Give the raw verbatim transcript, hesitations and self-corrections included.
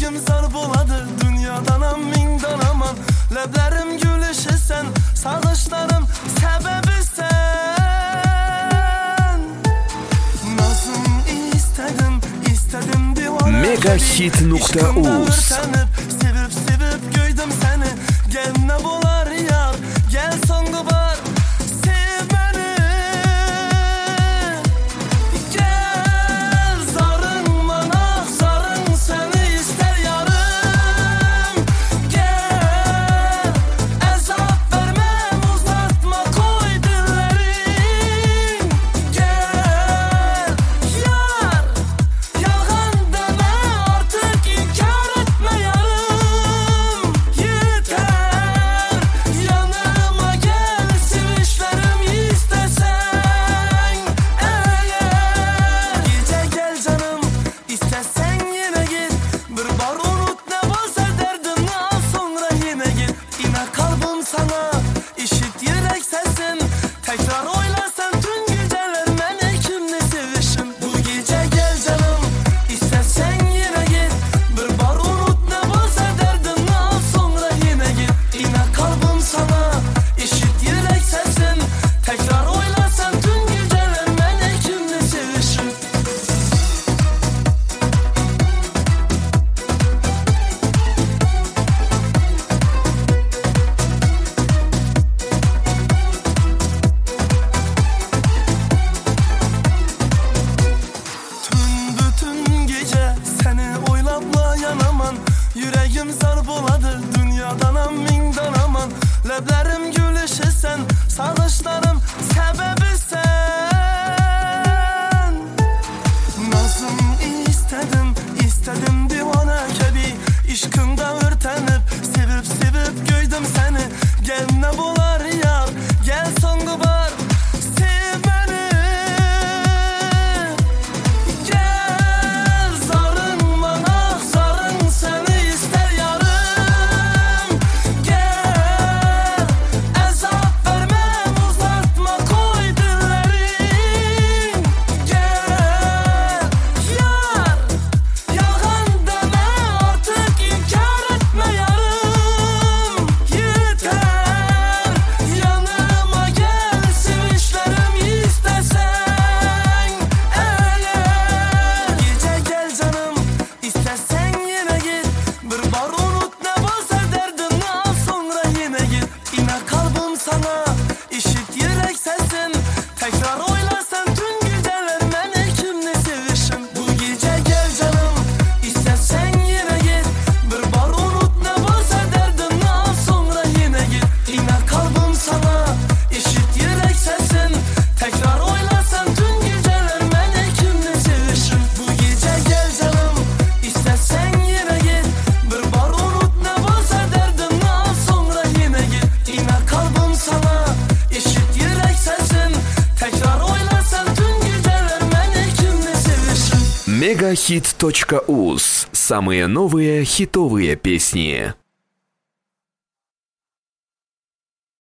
Yüreğim zar buladı dünyadan min danaman. Leblerim gülüşü sen, sağışlarım sebebi sen. Nazım istedim, istedim divane. Megahit nokta uz. Sevip sevip göydüm seni. Gel ne bular yar, gel son duvar. Sev beni. Gel zarın bana, zarın seni ister yarım. Gel azap vermem, uzatma koy dillerin. Gel yar, yalan deme artık, inkar etme yarım. Yeter yanıma gel, sevişlerimi istesen eğer. Gece gel canım, istesen yine git. Bir bar unut ne varsa derdin, al sonra yine git. İner kalbim sana, işit yürek sesin. Tekrar oylarsan tüm geceler beni kimle sevişim. Bu gece gel canım, istesen yine git. Bir bar unut ne varsa derdin, al sonra yine git. İner kalbim sana, işit yürek sesin. Tekrar oylarsan tüm geceler beni kimle sevişim. Tüm bütün gece seni oylapla yanaman. Yüreğim zar buladı dünyadan min danaman. Leblerim gülüşü sen, sağışlarım sebebi sen. Nazım istedim, istedim divane kebi. İşkında örtenip, sevip sevip göydüm seni. Gel ne bular yar, gel son duvar. Sev beni. Gel zarın bana, zarın seni ister yarım. Gel azap vermem, uzatma koy dillerin. Gel yar, yalan deme artık, inkar etme yarım. Yeter yanıma gel, sevişlerimi istesen eğer. Gece gel canım, istesen yine git. Bir bar unut ne varsa derdin, al sonra yine git. İner kalbim sana, işit yürek sesin. Tekrar oylarsan tüm geceler beni kimle sevişim. Bu gece gel canım, istesen yine git. Bir bar unut ne varsa derdin, al sonra yine git. İner kalbim sana, işit yürek sesin. Tekrar oylarsan tüm geceler beni kimle sevişim. Bu gece gel canım, istesen yine git. Bir bar unut ne varsa derdin, al sonra yine git. İner kalbim sana, işit yürek sesin. Tekrar oylarsan tüm geceler beni kimle sevişim. Megahit точка уз. Самые новые хитовые песни.